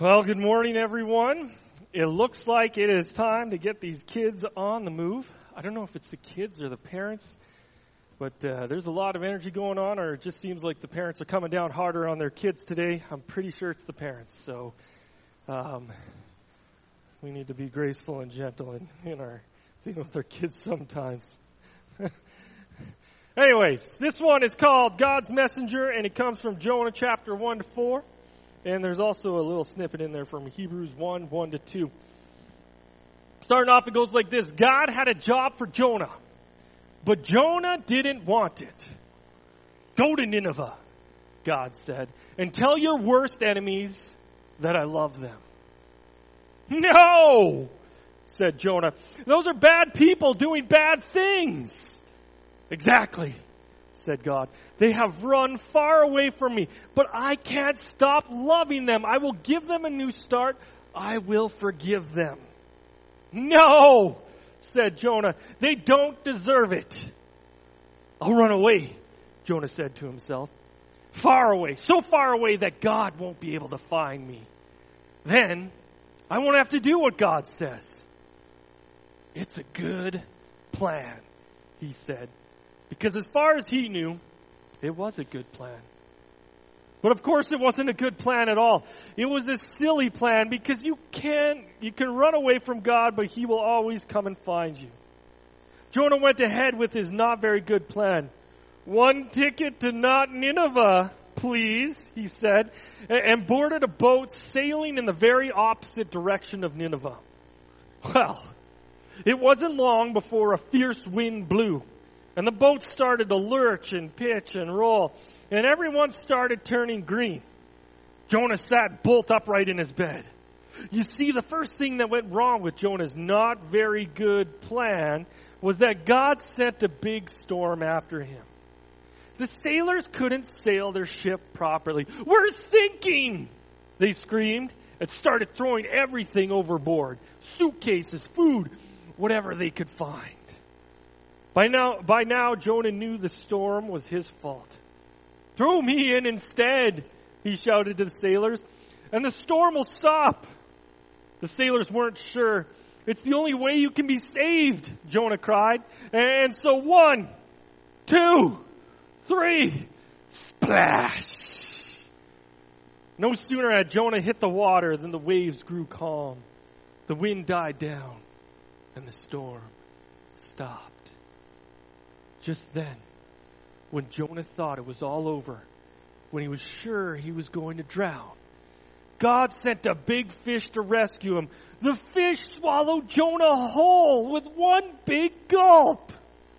Well, good morning, everyone. It looks like it is time to get these kids on the move. I don't know if it's the kids or the parents, but there's a lot of energy going on, or it just seems like the parents are coming down harder on their kids today. I'm pretty sure it's the parents, so we need to be graceful and gentle in our dealing with our kids sometimes. Anyways, this one is called God's Messenger, and it comes from Jonah chapter 1-4. And there's also a little snippet in there from Hebrews 1:1-2. Starting off, it goes like this. God had a job for Jonah, but Jonah didn't want it. Go to Nineveh, God said, and tell your worst enemies that I love them. No, said Jonah. Those are bad people doing bad things. Exactly, said God. They have run far away from me, but I can't stop loving them. I will give them a new start. I will forgive them. No, said Jonah. They don't deserve it. I'll run away, Jonah said to himself. Far away, so far away that God won't be able to find me. Then I won't have to do what God says. It's a good plan, he said. Because as far as he knew, it was a good plan. But of course it wasn't a good plan at all. It was a silly plan because you can run away from God, but he will always come and find you. Jonah went ahead with his not very good plan. One ticket to not Nineveh, please, he said, and boarded a boat sailing in the very opposite direction of Nineveh. Well, it wasn't long before a fierce wind blew. And the boat started to lurch and pitch and roll. And everyone started turning green. Jonah sat bolt upright in his bed. You see, the first thing that went wrong with Jonah's not very good plan was that God sent a big storm after him. The sailors couldn't sail their ship properly. We're sinking, they screamed and started throwing everything overboard. Suitcases, food, whatever they could find. By now, Jonah knew the storm was his fault. Throw me in instead, he shouted to the sailors, and the storm will stop. The sailors weren't sure. It's the only way you can be saved, Jonah cried. And so 1, 2, 3, splash. No sooner had Jonah hit the water than the waves grew calm. The wind died down, and the storm stopped. Just then, when Jonah thought it was all over, when he was sure he was going to drown, God sent a big fish to rescue him. The fish swallowed Jonah whole with one big gulp.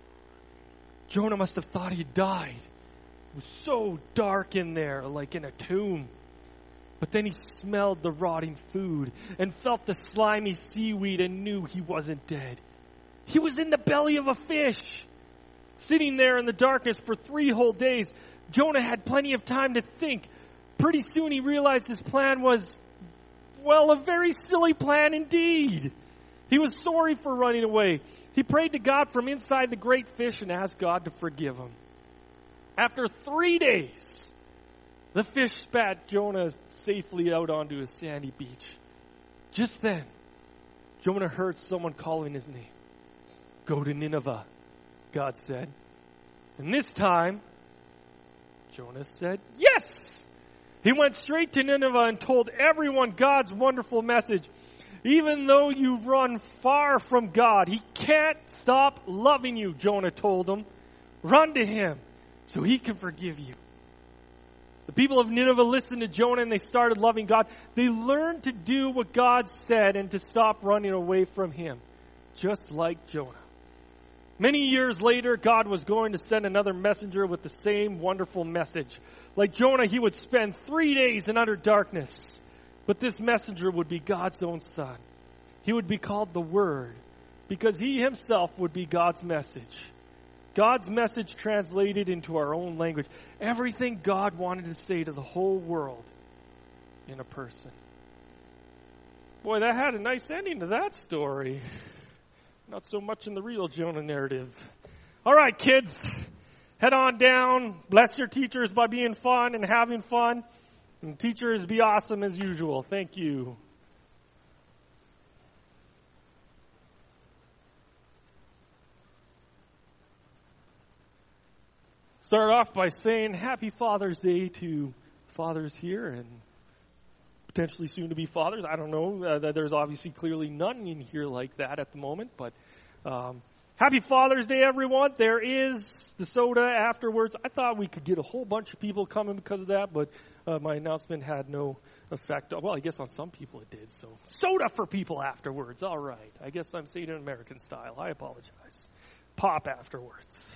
Jonah must have thought he died. It was so dark in there, like in a tomb. But then he smelled the rotting food and felt the slimy seaweed and knew he wasn't dead. He was in the belly of a fish. Sitting there in the darkness for 3 whole days, Jonah had plenty of time to think. Pretty soon he realized his plan was, well, a very silly plan indeed. He was sorry for running away. He prayed to God from inside the great fish and asked God to forgive him. After 3 days, the fish spat Jonah safely out onto a sandy beach. Just then, Jonah heard someone calling his name. Go to Nineveh, God said. And this time, Jonah said, yes! He went straight to Nineveh and told everyone God's wonderful message. Even though you run far from God, he can't stop loving you, Jonah told them. Run to him so he can forgive you. The people of Nineveh listened to Jonah and they started loving God. They learned to do what God said and to stop running away from him, just like Jonah. Many years later, God was going to send another messenger with the same wonderful message. Like Jonah, he would spend 3 days in utter darkness. But this messenger would be God's own son. He would be called the Word because he himself would be God's message. God's message translated into our own language. Everything God wanted to say to the whole world in a person. Boy, that had a nice ending to that story. Not so much in the real Jonah narrative. All right, kids, head on down. Bless your teachers by being fun and having fun. And teachers, be awesome as usual. Thank you. Start off by saying Happy Father's Day to fathers here and potentially soon to be fathers. I don't know. There's obviously clearly none in here like that at the moment, but Happy Father's Day, everyone. There is the soda afterwards. I thought we could get a whole bunch of people coming because of that, but my announcement had no effect. Well, I guess on some people it did. So soda for people afterwards. All right. I guess I'm saying it in American style. I apologize. Pop afterwards.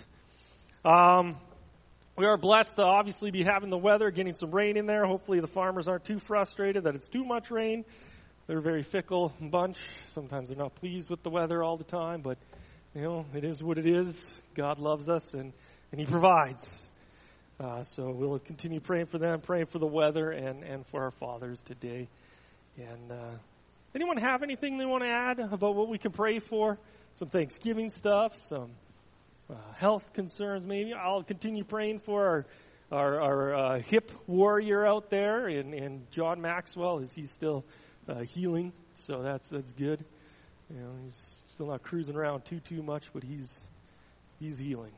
We are blessed to obviously be having the weather, getting some rain in there. Hopefully the farmers aren't too frustrated that it's too much rain. They're a very fickle bunch. Sometimes they're not pleased with the weather all the time, but you know, it is what it is. God loves us and He provides. So we'll continue praying for them, praying for the weather and for our fathers today. And anyone have anything they want to add about what we can pray for? Some Thanksgiving stuff, some health concerns maybe. I'll continue praying for our hip warrior out there and John Maxwell as he's still healing. So that's good. You know, he's still not cruising around too much, but he's healing.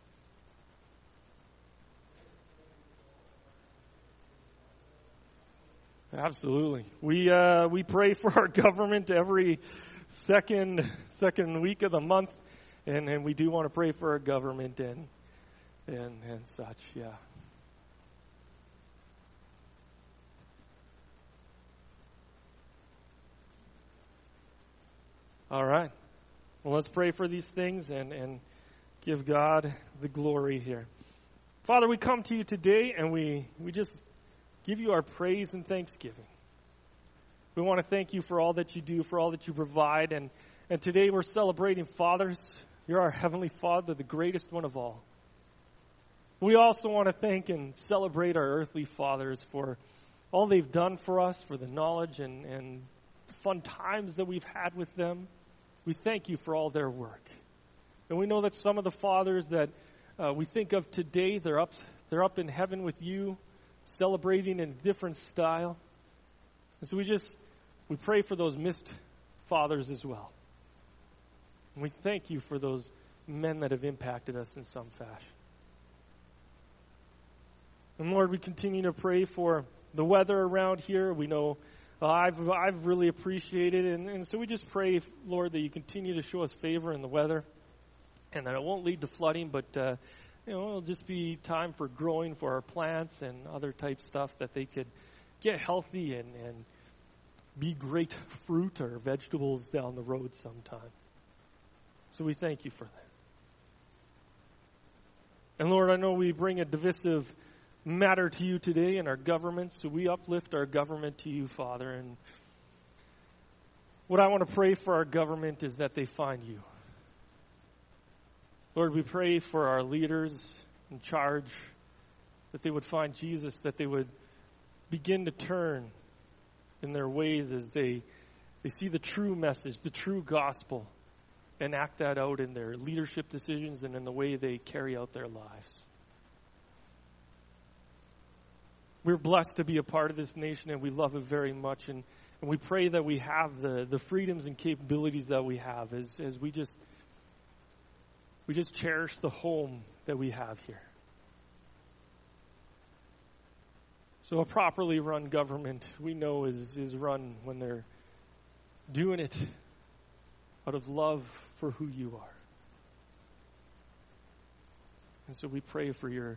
Absolutely. We pray for our government every second week of the month. And we do want to pray for our government and such, yeah. All right. Well, let's pray for these things and give God the glory here. Father, we come to you today and we just give you our praise and thanksgiving. We want to thank you for all that you do, for all that you provide. And today we're celebrating fathers. You're our Heavenly Father, the greatest one of all. We also want to thank and celebrate our earthly fathers for all they've done for us, for the knowledge and fun times that we've had with them. We thank you for all their work. And we know that some of the fathers that we think of today, they're up in heaven with you, celebrating in a different style. And so we pray for those missed fathers as well. And we thank you for those men that have impacted us in some fashion. And Lord, we continue to pray for the weather around here. We know I've really appreciated it. And so we just pray, Lord, that you continue to show us favor in the weather and that it won't lead to flooding, but it'll just be time for growing for our plants and other type stuff that they could get healthy and be great fruit or vegetables down the road sometime. So we thank you for that. And Lord, I know we bring a divisive matter to you today in our government, so we uplift our government to you, Father. And what I want to pray for our government is that they find you. Lord, we pray for our leaders in charge, that they would find Jesus, that they would begin to turn in their ways as they see the true message, the true gospel, and act that out in their leadership decisions and in the way they carry out their lives. We're blessed to be a part of this nation, and we love it very much. And we pray that we have the freedoms and capabilities that we have as we just cherish the home that we have here. So a properly run government, we know, is run when they're doing it out of love for who you are. And so we pray for your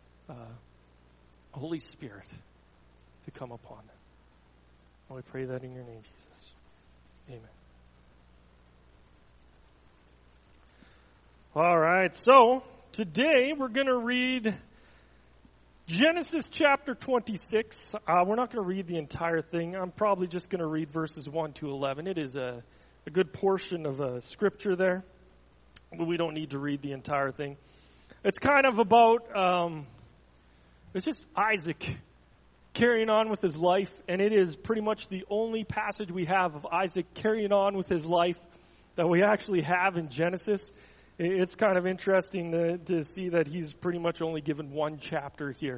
Holy Spirit to come upon them. And we pray that in your name, Jesus. Amen. All right, so today we're going to read Genesis chapter 26. We're not going to read the entire thing. I'm probably just going to read verses 1 to 11. It is a good portion of scripture there. But we don't need to read the entire thing. It's kind of about, it's just Isaac carrying on with his life. And it is pretty much the only passage we have of Isaac carrying on with his life that we actually have in Genesis. It's kind of interesting to see that he's pretty much only given one chapter here.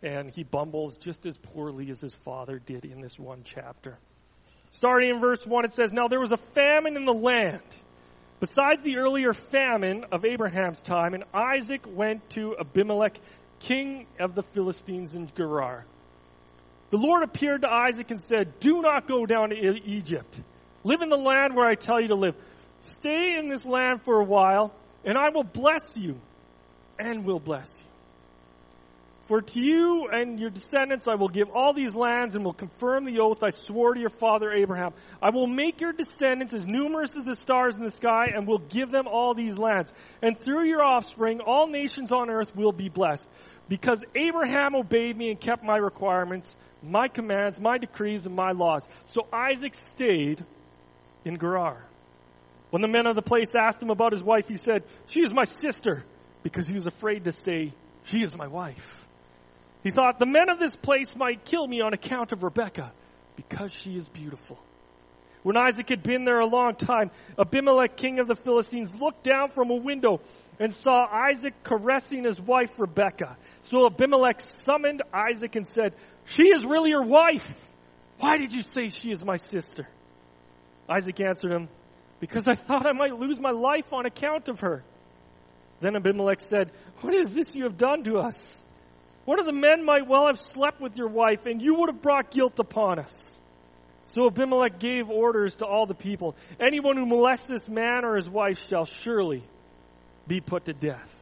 and he bumbles just as poorly as his father did in this one chapter. Starting in verse 1, it says, "Now there was a famine in the land, besides the earlier famine of Abraham's time, and Isaac went to Abimelech, king of the Philistines in Gerar. The Lord appeared to Isaac and said, 'Do not go down to Egypt. Live in the land where I tell you to live. Stay in this land for a while, and I will bless you, and will bless you. For to you and your descendants I will give all these lands, and will confirm the oath I swore to your father Abraham. I will make your descendants as numerous as the stars in the sky, and will give them all these lands. And through your offspring all nations on earth will be blessed. Because Abraham obeyed me and kept my requirements, my commands, my decrees, and my laws.' So Isaac stayed in Gerar. When the men of the place asked him about his wife, he said, 'She is my sister,' because he was afraid to say, 'She is my wife.' He thought, 'The men of this place might kill me on account of Rebekah, because she is beautiful.' When Isaac had been there a long time, Abimelech, king of the Philistines, looked down from a window and saw Isaac caressing his wife Rebekah. So Abimelech summoned Isaac and said, 'She is really your wife. Why did you say she is my sister?' Isaac answered him, 'Because I thought I might lose my life on account of her.' Then Abimelech said, 'What is this you have done to us? One of the men might well have slept with your wife, and you would have brought guilt upon us.' So Abimelech gave orders to all the people, 'Anyone who molests this man or his wife shall surely be put to death.'"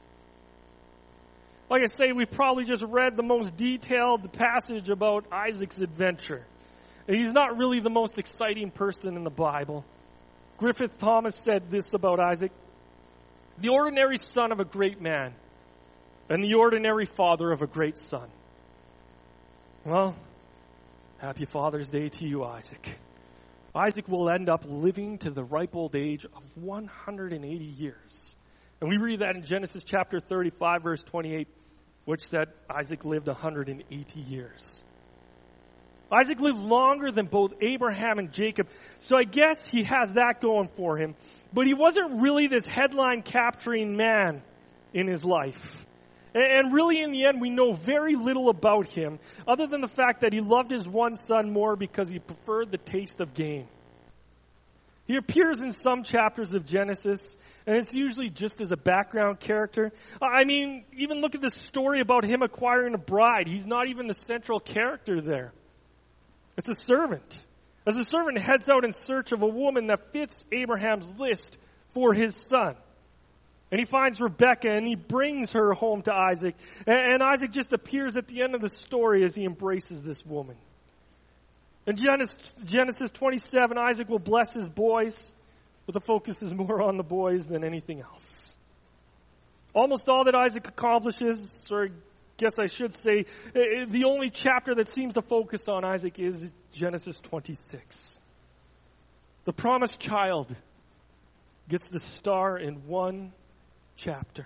Like I say, we've probably just read the most detailed passage about Isaac's adventure. He's not really the most exciting person in the Bible. Griffith Thomas said this about Isaac: "The ordinary son of a great man, and the ordinary father of a great son." Well, happy Father's Day to you, Isaac. Isaac will end up living to the ripe old age of 180 years. And we read that in Genesis chapter 35, verse 28, which said Isaac lived 180 years. Isaac lived longer than both Abraham and Jacob, so I guess he has that going for him. But he wasn't really this headline-capturing man in his life. And really, in the end, we know very little about him, other than the fact that he loved his one son more because he preferred the taste of game. He appears in some chapters of Genesis, and it's usually just as a background character. I mean, even look at the story about him acquiring a bride. He's not even the central character there. It's a servant. As the servant heads out in search of a woman that fits Abraham's list for his son. And he finds Rebekah, and he brings her home to Isaac. And Isaac just appears at the end of the story as he embraces this woman. In Genesis 27, Isaac will bless his boys, but the focus is more on the boys than anything else. Almost all that Isaac accomplishes, or I guess I should say, the only chapter that seems to focus on Isaac is Genesis 26. The promised child gets the star in one chapter.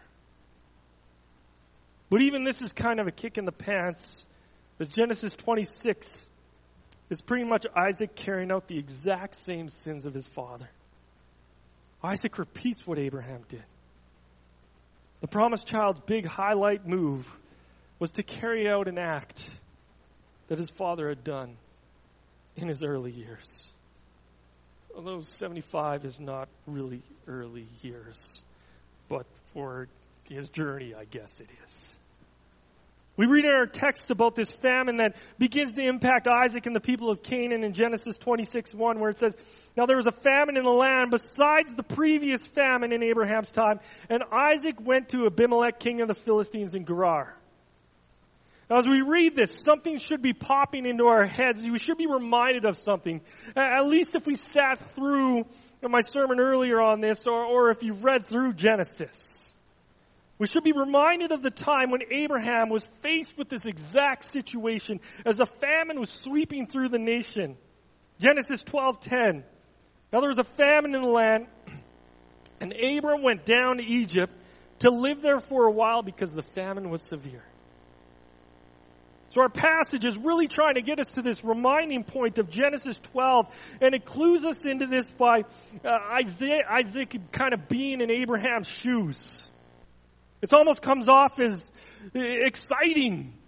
But even this is kind of a kick in the pants, as Genesis 26 is pretty much Isaac carrying out the exact same sins of his father. Isaac repeats what Abraham did. The promised child's big highlight move was to carry out an act that his father had done in his early years. Although 75 is not really early years, but for his journey, I guess it is. We read in our text about this famine that begins to impact Isaac and the people of Canaan in Genesis 26:1, where it says, "Now there was a famine in the land besides the previous famine in Abraham's time, and Isaac went to Abimelech, king of the Philistines in Gerar." Now, as we read this, something should be popping into our heads. We should be reminded of something. At least if we sat through my sermon earlier on this, or if you've read through Genesis. We should be reminded of the time when Abraham was faced with this exact situation as a famine was sweeping through the nation. Genesis 12:10. Now there was a famine in the land, and Abram went down to Egypt to live there for a while because the famine was severe. So our passage is really trying to get us to this reminding point of Genesis 12, and it clues us into this by Isaac kind of being in Abraham's shoes. It almost comes off as exciting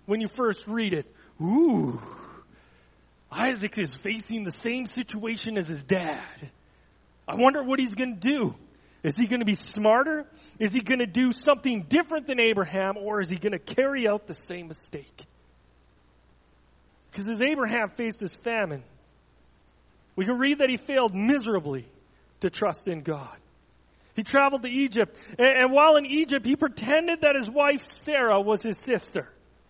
when you first read it. Ooh, Isaac is facing the same situation as his dad. I wonder what he's going to do. Is he going to be smarter? Is he going to do something different than Abraham, or is he going to carry out the same mistake? Because as Abraham faced this famine, we can read that he failed miserably to trust in God. He traveled to Egypt, and while in Egypt, he pretended that his wife Sarah was his sister.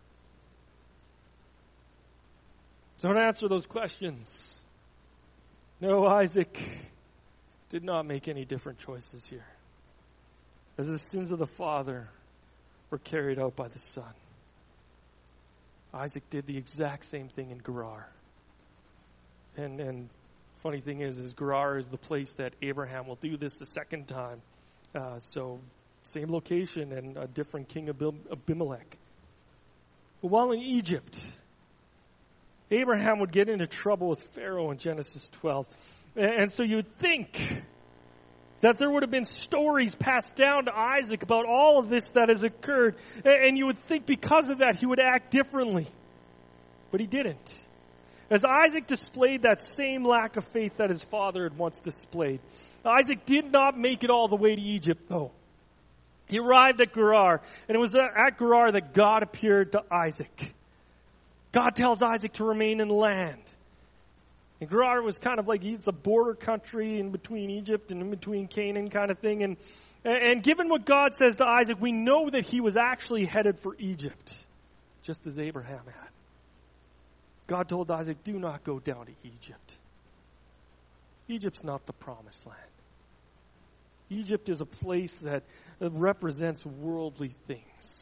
Don't answer those questions. No, Isaac did not make any different choices here, as the sins of the father were carried out by the son. Isaac did the exact same thing in Gerar. And funny thing is Gerar is the place that Abraham will do this the second time. So same location and a different king, Abimelech. But while in Egypt, Abraham would get into trouble with Pharaoh in Genesis 12. And so you would think that there would have been stories passed down to Isaac about all of this that has occurred. And you would think because of that he would act differently. But he didn't. As Isaac displayed that same lack of faith that his father had once displayed, Isaac did not make it all the way to Egypt, though. He arrived at Gerar, and it was at Gerar that God appeared to Isaac. God tells Isaac to remain in the land. And Gerar was kind of like, it's a border country in between Egypt and in between Canaan kind of thing. And given what God says to Isaac, we know that he was actually headed for Egypt, just as Abraham had. God told Isaac, do not go down to Egypt. Egypt's not the promised land. Egypt is a place that represents worldly things.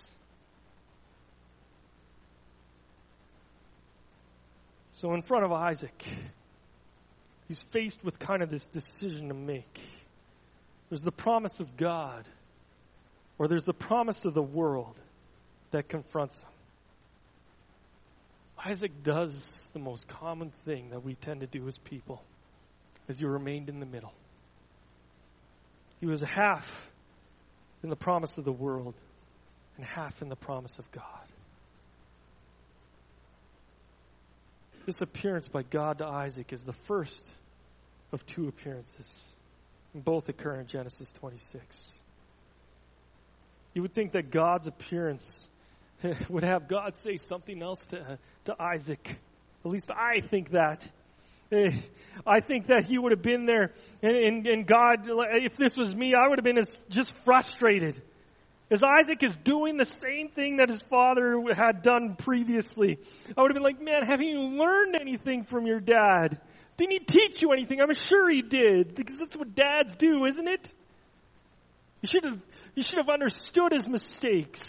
So in front of Isaac, he's faced with kind of this decision to make. There's the promise of God, or there's the promise of the world that confronts him. Isaac does the most common thing that we tend to do as people, as he remained in the middle. He was half in the promise of the world and half in the promise of God. This appearance by God to Isaac is the first of two appearances. And both occur in Genesis 26. You would think that God's appearance would have God say something else to Isaac. At least I think that. I think that he would have been there, and God, if this was me, I would have been just frustrated. As Isaac is doing the same thing that his father had done previously, I would have been like, man, haven't you learned anything from your dad? Didn't he teach you anything? I'm sure he did, because that's what dads do, isn't it? You should have understood his mistakes.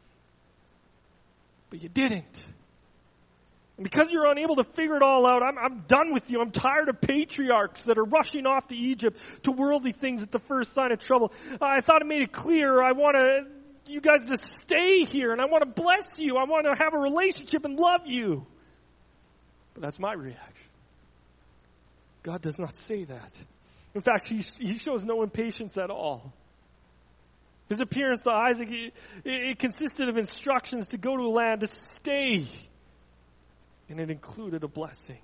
But you didn't. And because you're unable to figure it all out, I'm done with you. I'm tired of patriarchs that are rushing off to Egypt to worldly things at the first sign of trouble. I thought it made it clear. I want you guys to stay here, and I want to bless you. I want to have a relationship and love you. But that's my reaction. God does not say that. In fact, he shows no impatience at all. His appearance to Isaac, it consisted of instructions to go to a land, to stay. And it included a blessing.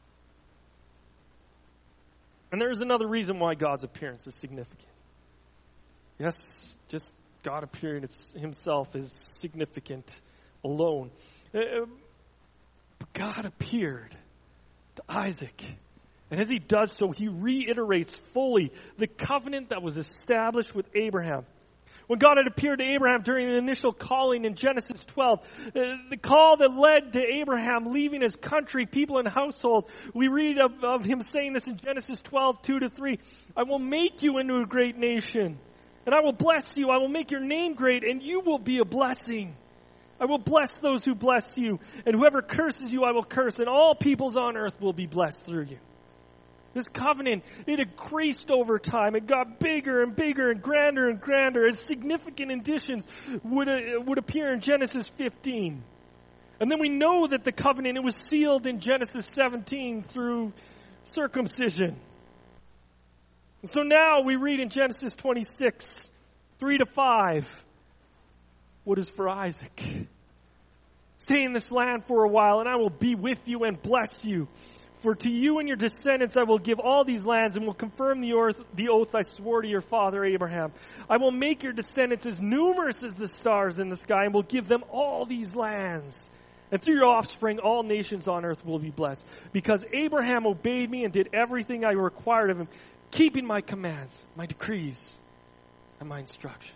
And there's another reason why God's appearance is significant. Yes, just God appearing himself is significant alone. But God appeared to Isaac. And as he does so, he reiterates fully the covenant that was established with Abraham. When God had appeared to Abraham during the initial calling in Genesis 12, the call that led to Abraham leaving his country, people, and household, we read of him saying this in Genesis 12, 2-3. I will make you into a great nation, and I will bless you. I will make your name great, and you will be a blessing. I will bless those who bless you, and whoever curses you, I will curse, and all peoples on earth will be blessed through you. This covenant, it increased over time. It got bigger and bigger and grander as significant additions would appear in Genesis 15. And then we know that the covenant, it was sealed in Genesis 17 through circumcision. And so now we read in Genesis 26, 3-5, what is for Isaac Stay in this land for a while, and I will be with you and bless you. For to you and your descendants I will give all these lands, and will confirm the oath I swore to your father Abraham. I will make your descendants as numerous as the stars in the sky, and will give them all these lands. And through your offspring, all nations on earth will be blessed. Because Abraham obeyed me and did everything I required of him, keeping my commands, my decrees, and my instructions.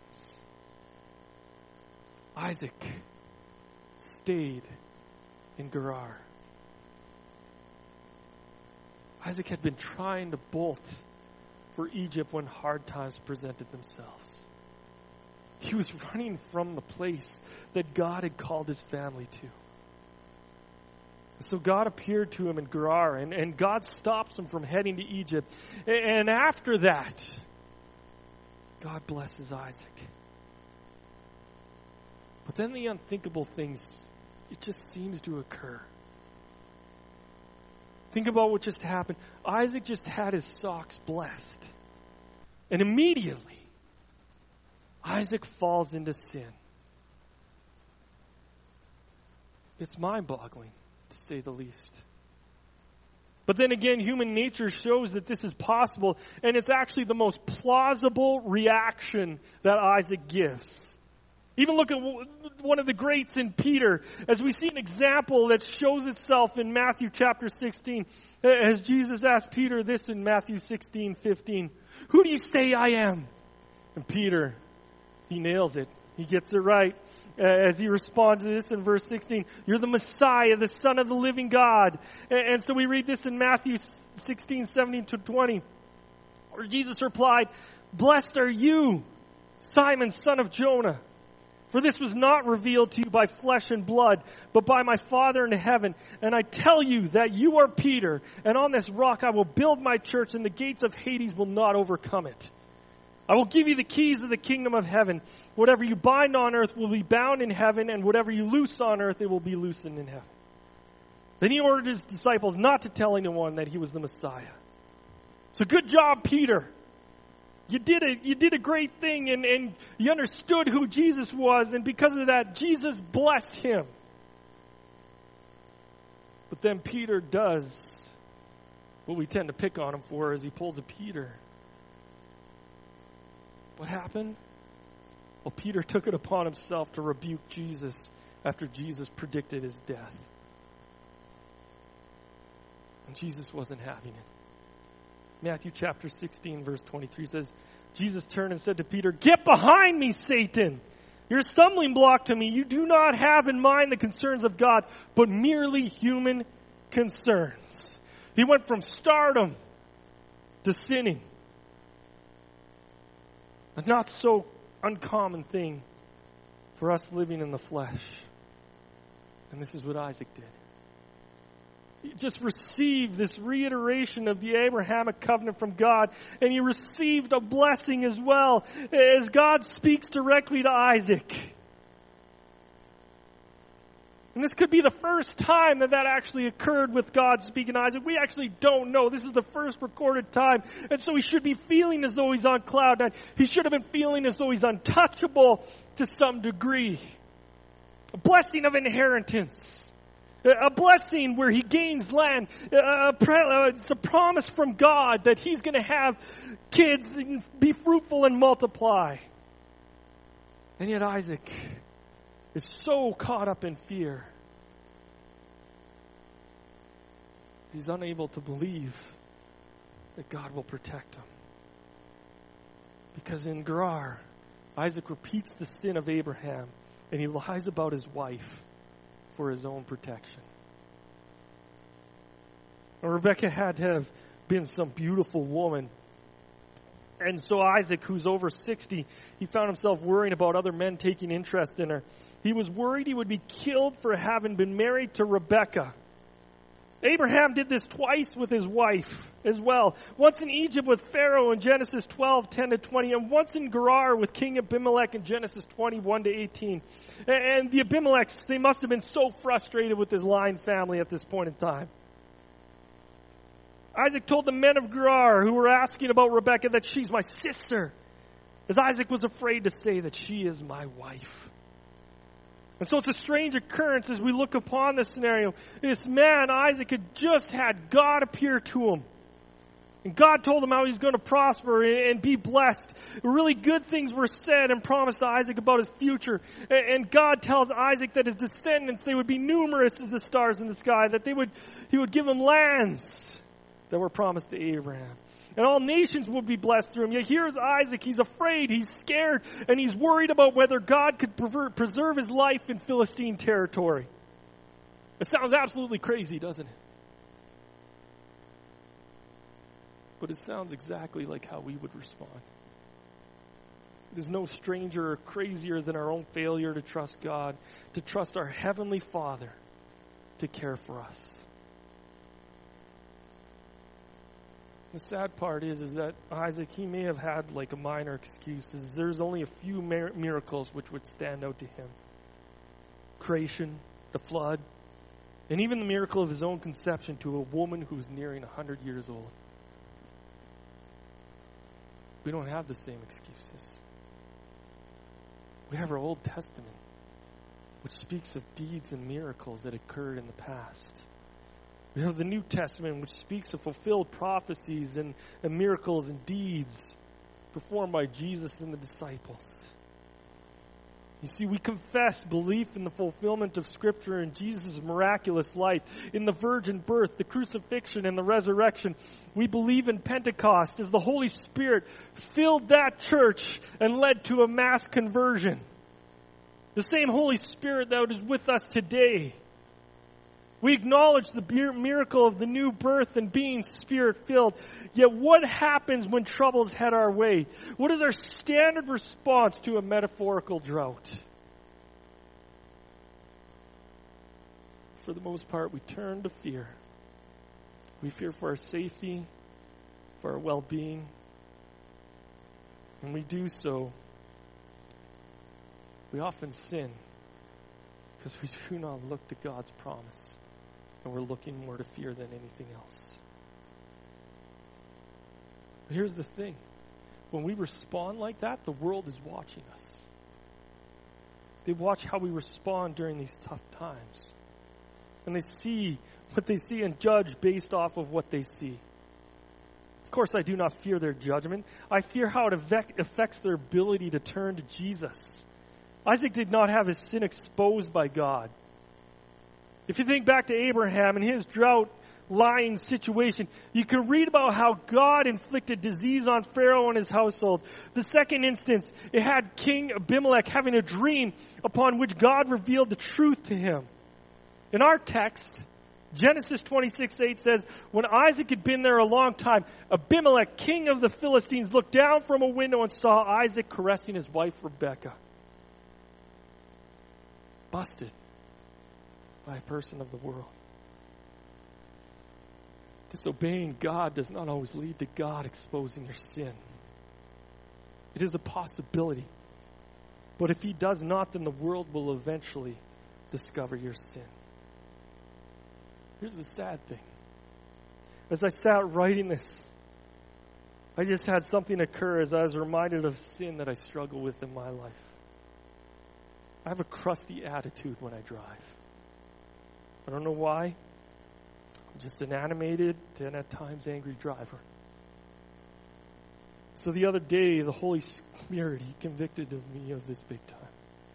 Isaac stayed in Gerar. Isaac had been trying to bolt for Egypt when hard times presented themselves. He was running from the place that God had called his family to. So God appeared to him in Gerar, and God stops him from heading to Egypt. And after that, God blesses Isaac. But then the unthinkable things, it just seems to occur. Think about what just happened. Isaac just had his socks blessed. And immediately, Isaac falls into sin. It's mind-boggling, to say the least. But then again, human nature shows that this is possible, and it's actually the most plausible reaction that Isaac gives. Even look at one of the greats in Peter, as we see an example that shows itself in Matthew chapter 16, as Jesus asked Peter this in Matthew 16:15. Who do you say I am? And Peter, he nails it. He gets it right. As he responds to this in verse 16, you're the Messiah, the Son of the living God. And so we read this in Matthew 16:17-20, where Jesus replied, blessed are you, Simon, son of Jonah. For this was not revealed to you by flesh and blood, but by my Father in heaven. And I tell you that you are Peter, and on this rock I will build my church, and the gates of Hades will not overcome it. I will give you the keys of the kingdom of heaven. Whatever you bind on earth will be bound in heaven, and whatever you loose on earth, it will be loosened in heaven. Then he ordered his disciples not to tell anyone that he was the Messiah. So good job, Peter. You did a great thing, and you understood who Jesus was, and because of that, Jesus blessed him. But then Peter does what we tend to pick on him for, as he pulls a Peter. What happened? Well, Peter took it upon himself to rebuke Jesus after Jesus predicted his death. And Jesus wasn't having it. Matthew chapter 16, verse 23 says, Jesus turned and said to Peter, get behind me, Satan. You're a stumbling block to me. You do not have in mind the concerns of God, but merely human concerns. He went from stardom to sinning. A not so uncommon thing for us living in the flesh. And this is what Isaac did. He just received this reiteration of the Abrahamic covenant from God, and he received a blessing as well, as God speaks directly to Isaac. And this could be the first time that actually occurred with God speaking to Isaac. We actually don't know. This is the first recorded time. And so he should be feeling as though he's on cloud nine. He should have been feeling as though he's untouchable to some degree. A blessing of inheritance. A blessing where he gains land. It's a promise from God that he's going to have kids and be fruitful and multiply. And yet Isaac is so caught up in fear. He's unable to believe that God will protect him. Because in Gerar, Isaac repeats the sin of Abraham, and he lies about his wife for his own protection. Now, Rebekah had to have been some beautiful woman. And so Isaac, who's over 60, he found himself worrying about other men taking interest in her. He was worried he would be killed for having been married to Rebekah. Abraham did this twice with his wife as well. Once in Egypt with Pharaoh in Genesis 12:10-20, and once in Gerar with King Abimelech in Genesis 21-18. And the Abimelechs, they must have been so frustrated with his line family at this point in time. Isaac told the men of Gerar who were asking about Rebekah that she's my sister, as Isaac was afraid to say that she is my wife. And so it's a strange occurrence as we look upon this scenario. This man, Isaac, had just had God appear to him. And God told him how he's going to prosper and be blessed. Really good things were said and promised to Isaac about his future. And God tells Isaac that his descendants, they would be numerous as the stars in the sky, that he would give him lands that were promised to Abraham. And all nations would be blessed through him. Yet here's Isaac. He's afraid, he's scared, and he's worried about whether God could preserve his life in Philistine territory. It sounds absolutely crazy, doesn't it? But it sounds exactly like how we would respond. It is no stranger or crazier than our own failure to trust God, to trust our Heavenly Father to care for us. The sad part is that Isaac, he may have had like a minor excuse. There's only a few miracles which would stand out to him. Creation, the flood, and even the miracle of his own conception to a woman who's nearing 100 years old. We don't have the same excuses. We have our Old Testament, which speaks of deeds and miracles that occurred in the past. We have the New Testament, which speaks of fulfilled prophecies and miracles and deeds performed by Jesus and the disciples. You see, we confess belief in the fulfillment of Scripture and Jesus' miraculous life, in the virgin birth, the crucifixion, and the resurrection. We believe in Pentecost as the Holy Spirit filled that church and led to a mass conversion. The same Holy Spirit that is with us today. We acknowledge the miracle of the new birth and being Spirit-filled. Yet what happens when troubles head our way? What is our standard response to a metaphorical drought? For the most part, we turn to fear. We fear for our safety, for our well-being. And we do so. We often sin because we do not look to God's promise. And we're looking more to fear than anything else. But here's the thing. When we respond like that, the world is watching us. They watch how we respond during these tough times. And they see what they see and judge based off of what they see. Of course, I do not fear their judgment. I fear how it affects their ability to turn to Jesus. Isaac did not have his sin exposed by God. If you think back to Abraham and his drought-lying situation, you can read about how God inflicted disease on Pharaoh and his household. The second instance, it had King Abimelech having a dream upon which God revealed the truth to him. In our text, Genesis 26:8 says, when Isaac had been there a long time, Abimelech, king of the Philistines, looked down from a window and saw Isaac caressing his wife Rebekah. Busted by a person of the world. Disobeying God does not always lead to God exposing your sin. It is a possibility. But if He does not, then the world will eventually discover your sin. Here's the sad thing. As I sat writing this, I just had something occur as I was reminded of sin that I struggle with in my life. I have a crusty attitude when I drive. I don't know why. I'm just an animated and at times angry driver. So the other day, the Holy Spirit, He convicted me of this big time.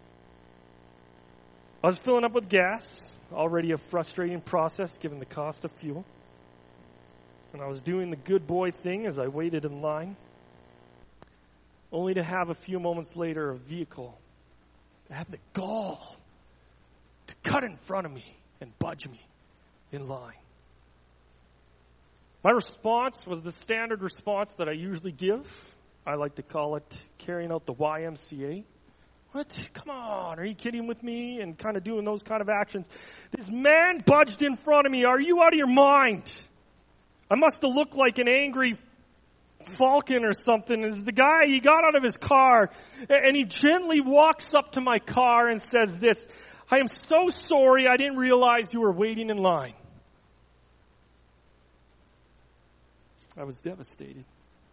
I was filling up with gas, already a frustrating process given the cost of fuel. And I was doing the good boy thing as I waited in line, only to have a few moments later a vehicle that had the gall to cut in front of me and budge me in line. My response was the standard response that I usually give. I like to call it carrying out the YMCA. What? Come on, are you kidding with me? And kind of doing those kind of actions. This man budged in front of me. Are you out of your mind? I must have looked like an angry falcon or something. As the guy, he got out of his car and he gently walks up to my car and says this, I am so sorry, I didn't realize you were waiting in line. I was devastated.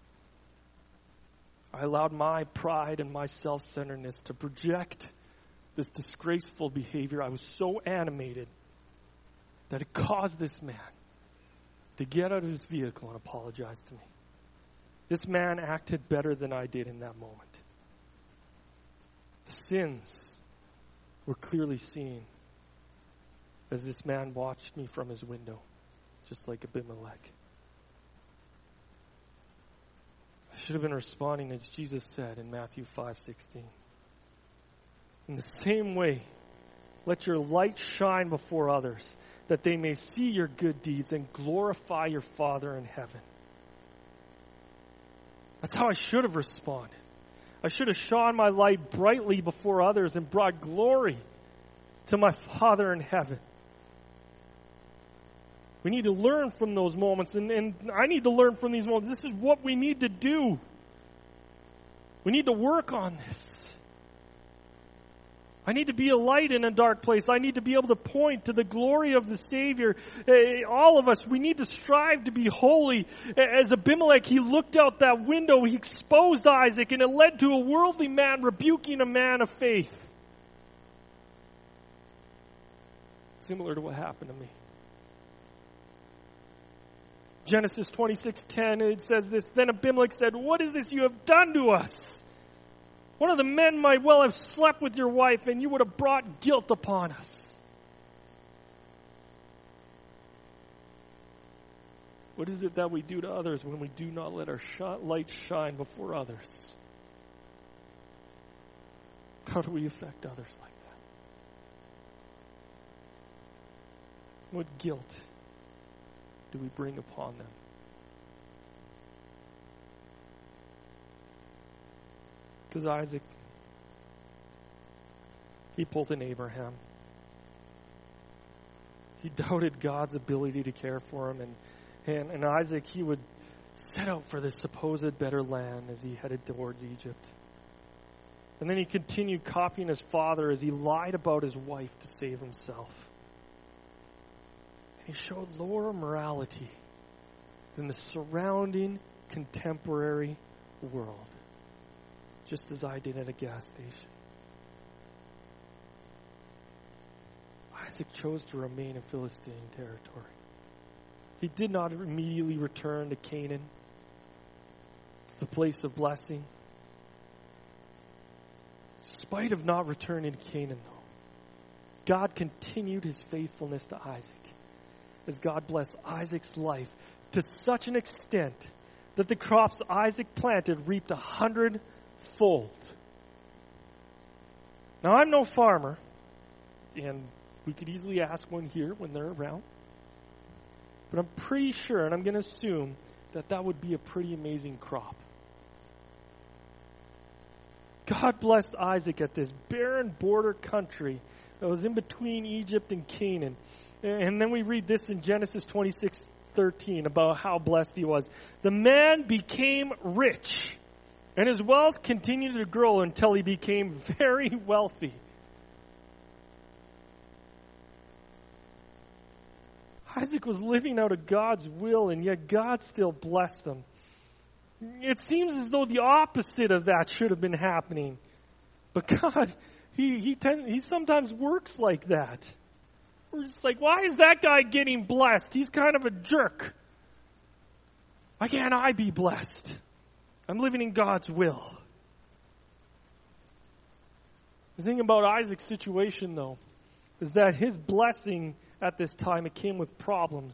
I allowed my pride and my self-centeredness to project this disgraceful behavior, I was so animated that it caused this man to get out of his vehicle and apologize to me. This man acted better than I did in that moment. The sins were clearly seen as this man watched me from his window, just like Abimelech. I should have been responding as Jesus said in Matthew 5:16. In the same way, let your light shine before others, that they may see your good deeds and glorify your Father in heaven. That's how I should have responded. I should have shone my light brightly before others and brought glory to my Father in heaven. We need to learn from those moments, and I need to learn from these moments. This is what we need to do. We need to work on this. I need to be a light in a dark place. I need to be able to point to the glory of the Savior. All of us, we need to strive to be holy. As Abimelech, he looked out that window, he exposed Isaac, and it led to a worldly man rebuking a man of faith. Similar to what happened to me. Genesis 26:10, it says this, then Abimelech said, what is this you have done to us? One of the men might well have slept with your wife, and you would have brought guilt upon us. What is it that we do to others when we do not let our light shine before others? How do we affect others like that? What guilt do we bring upon them? Because Isaac, he pulled an Abraham. He doubted God's ability to care for him. And Isaac, he would set out for this supposed better land as he headed towards Egypt. And then he continued copying his father as he lied about his wife to save himself. And he showed lower morality than the surrounding contemporary world. Just as I did at a gas station. Isaac chose to remain in Philistine territory. He did not immediately return to Canaan, the place of blessing. In spite of not returning to Canaan, though, God continued his faithfulness to Isaac, as God blessed Isaac's life to such an extent that the crops Isaac planted reaped 100-fold. Now, I'm no farmer, and we could easily ask one here when they're around, but I'm pretty sure, and I'm going to assume, that would be a pretty amazing crop. God blessed Isaac at this barren border country that was in between Egypt and Canaan. And then we read this in Genesis 26:13 about how blessed he was. The man became rich, and his wealth continued to grow until he became very wealthy. Isaac was living out of God's will, and yet God still blessed him. It seems as though the opposite of that should have been happening. But God, he sometimes works like that. We're just like, why is that guy getting blessed? He's kind of a jerk. Why can't I be blessed? I'm living in God's will. The thing about Isaac's situation, though, is that his blessing at this time, it came with problems.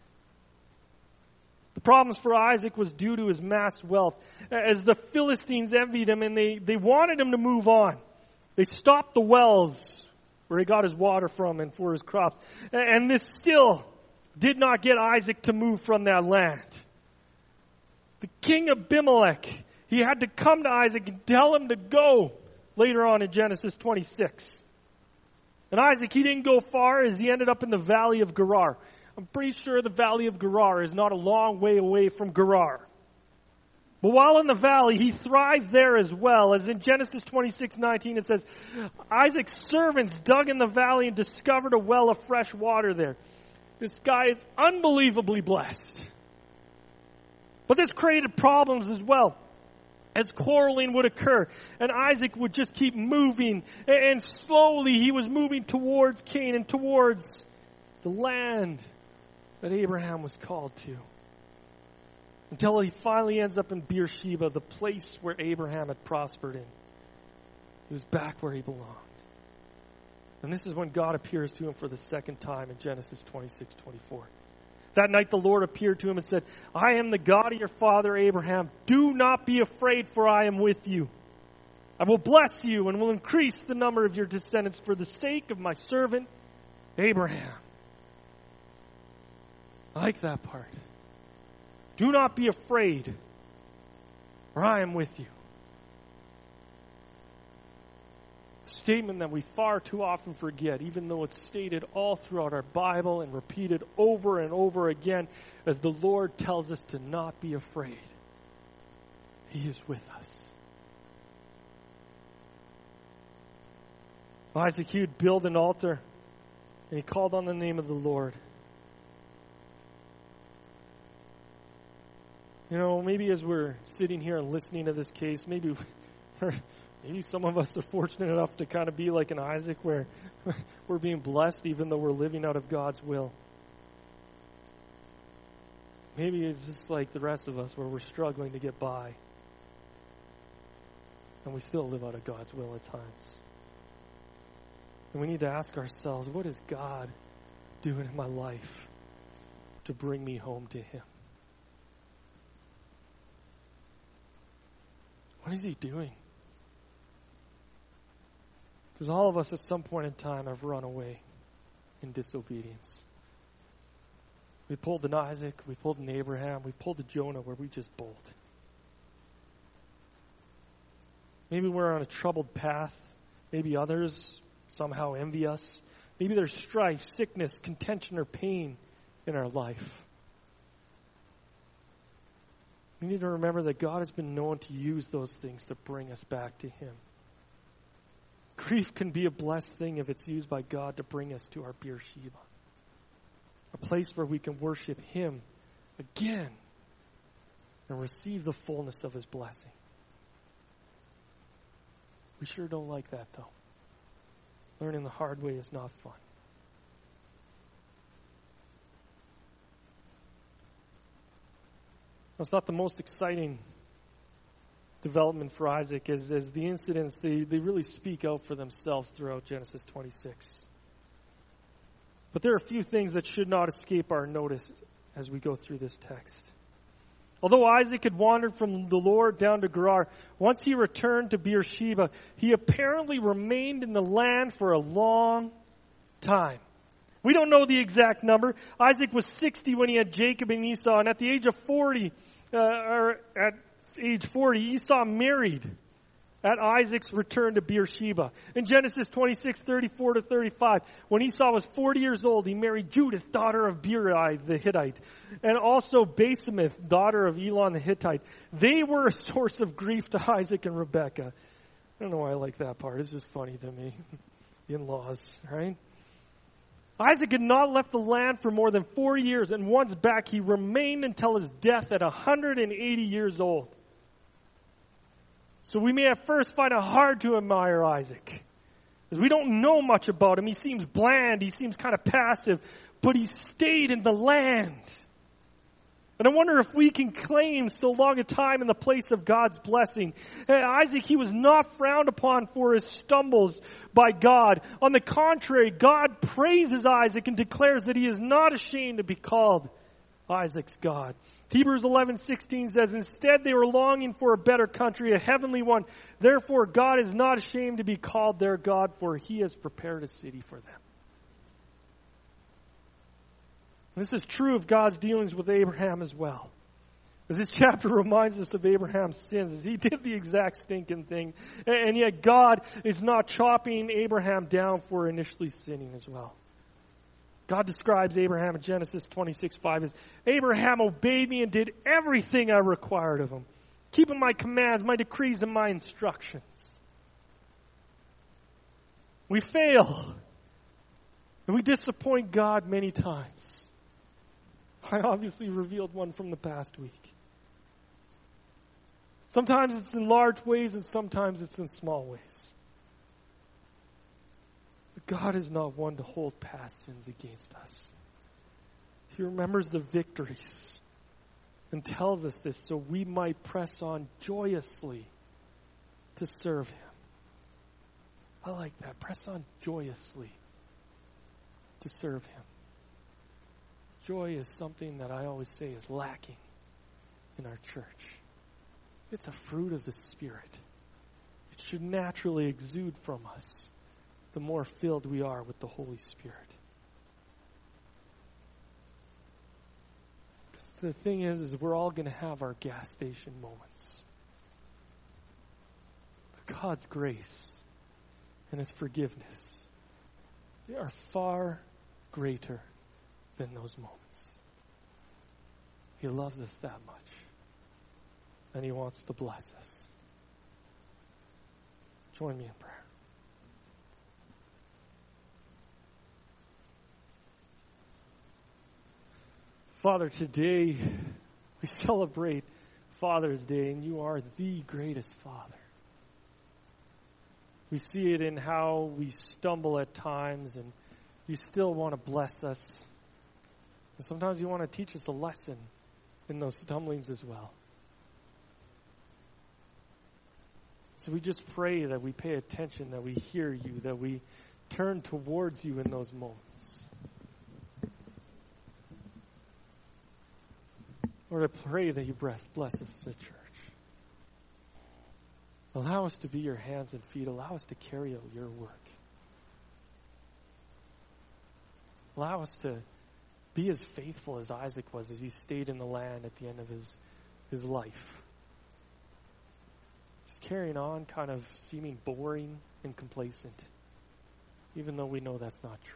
The problems for Isaac was due to his mass wealth. As the Philistines envied him and they wanted him to move on. They stopped the wells where he got his water from and for his crops. And this still did not get Isaac to move from that land. The king Abimelech, he had to come to Isaac and tell him to go later on in Genesis 26. And Isaac, he didn't go far as he ended up in the valley of Gerar. I'm pretty sure the valley of Gerar is not a long way away from Gerar. But while in the valley, he thrived there as well. As in Genesis 26:19, it says, Isaac's servants dug in the valley and discovered a well of fresh water there. This guy is unbelievably blessed. But this created problems as well. as quarreling would occur. And Isaac would just keep moving. And slowly he was moving towards Canaan, towards the land that Abraham was called to. Until he finally ends up in Beersheba, the place where Abraham had prospered in. He was back where he belonged. And this is when God appears to him for the second time in Genesis 26:24. That night the Lord appeared to him and said, I am the God of your father Abraham. Do not be afraid, for I am with you. I will bless you and will increase the number of your descendants for the sake of my servant Abraham. I like that part. Do not be afraid, for I am with you. A statement that we far too often forget, even though it's stated all throughout our Bible and repeated over and over again, as the Lord tells us to not be afraid. He is with us. Isaac, he would build an altar, and he called on the name of the Lord. You know, maybe as we're sitting here and listening to this case, maybe some of us are fortunate enough to kind of be like an Isaac where we're being blessed even though we're living out of God's will. Maybe it's just like the rest of us where we're struggling to get by. And we still live out of God's will at times. And we need to ask ourselves, what is God doing in my life to bring me home to Him? What is He doing? Because all of us at some point in time have run away in disobedience. We pulled an Isaac, we pulled an Abraham, we pulled a Jonah where we just bolt. Maybe we're on a troubled path. Maybe others somehow envy us. Maybe there's strife, sickness, contention, or pain in our life. We need to remember that God has been known to use those things to bring us back to Him. Grief can be a blessed thing if it's used by God to bring us to our Beersheba. A place where we can worship Him again and receive the fullness of His blessing. We sure don't like that, though. Learning the hard way is not fun. It's not the most exciting development for Isaac as the incidents, they really speak out for themselves throughout Genesis 26. But there are a few things that should not escape our notice as we go through this text. Although Isaac had wandered from the Lord down to Gerar, once he returned to Beersheba, he apparently remained in the land for a long time. We don't know the exact number. Isaac was 60 when he had Jacob and Esau, and at the age of 40, Esau married at Isaac's return to Beersheba. In Genesis 26:34-35, when Esau was 40 years old, he married Judith, daughter of Beeri the Hittite, and also Basemith, daughter of Elon the Hittite. They were a source of grief to Isaac and Rebekah. I don't know why I like that part. It's just funny to me. In-laws, right? Isaac had not left the land for more than 4 years, and once back, he remained until his death at 180 years old. So we may at first find it hard to admire Isaac, because we don't know much about him. He seems bland, he seems kind of passive, but he stayed in the land. And I wonder if we can claim so long a time in the place of God's blessing. Isaac, he was not frowned upon for his stumbles by God. On the contrary, God praises Isaac and declares that he is not ashamed to be called Isaac's God. Hebrews 11:16 says, instead they were longing for a better country, a heavenly one. Therefore God is not ashamed to be called their God, for He has prepared a city for them. This is true of God's dealings with Abraham as well. As this chapter reminds us of Abraham's sins, as he did the exact stinking thing, and yet God is not chopping Abraham down for initially sinning as well. God describes Abraham in Genesis 26:5 as, Abraham obeyed me and did everything I required of him, keeping my commands, my decrees, and my instructions. We fail, and we disappoint God many times. I obviously revealed one from the past week. Sometimes it's in large ways and sometimes it's in small ways. But God is not one to hold past sins against us. He remembers the victories and tells us this so we might press on joyously to serve Him. I like that. Press on joyously to serve Him. Joy is something that I always say is lacking in our church. It's a fruit of the Spirit. It should naturally exude from us the more filled we are with the Holy Spirit. The thing is we're all going to have our gas station moments. But God's grace and His forgiveness, they are far greater than those moments. He loves us that much. And He wants to bless us. Join me in prayer. Father, today we celebrate Father's Day, and You are the greatest Father. We see it in how we stumble at times, and You still want to bless us. And sometimes You want to teach us a lesson in those stumblings as well. So we just pray that we pay attention, that we hear You, that we turn towards You in those moments. Lord, I pray that You bless us as a church. Allow us to be Your hands and feet. Allow us to carry out Your work. Allow us to be as faithful as Isaac was as he stayed in the land at the end of his life. Just carrying on, kind of seeming boring and complacent, even though we know that's not true.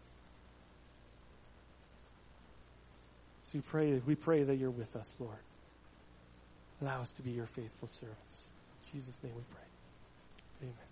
So we pray that You're with us, Lord. Allow us to be Your faithful servants. In Jesus' name we pray. Amen.